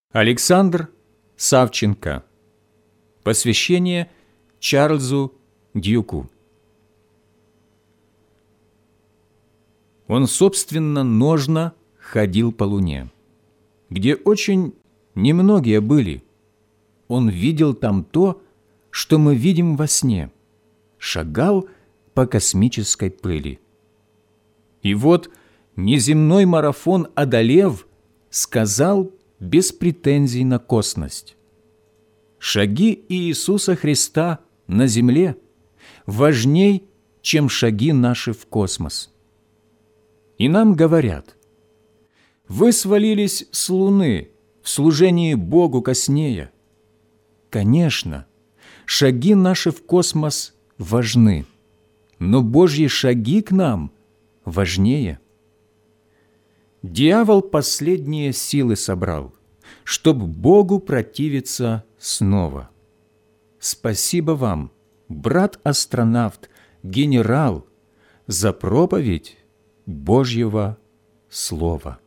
Александр Савченко. Посвящение Чарльзу Дюку. Он собственноножно ходил по Луне, где очень немногие были. Он видел там то, что мы видим во сне, шагал по космической пыли. И вот, неземной марафон одолев, сказал без претензий на косность: шаги Иисуса Христа на земле важней, чем шаги наши в космос. И нам говорят: вы свалились с Луны в служении Богу коснея. Конечно, шаги наши в космос важны, но Божьи шаги к нам важнее. Дьявол последние силы собрал, чтоб Богу противиться снова. Спасибо вам, брат-астронавт, генерал, за проповедь Божьего Слова.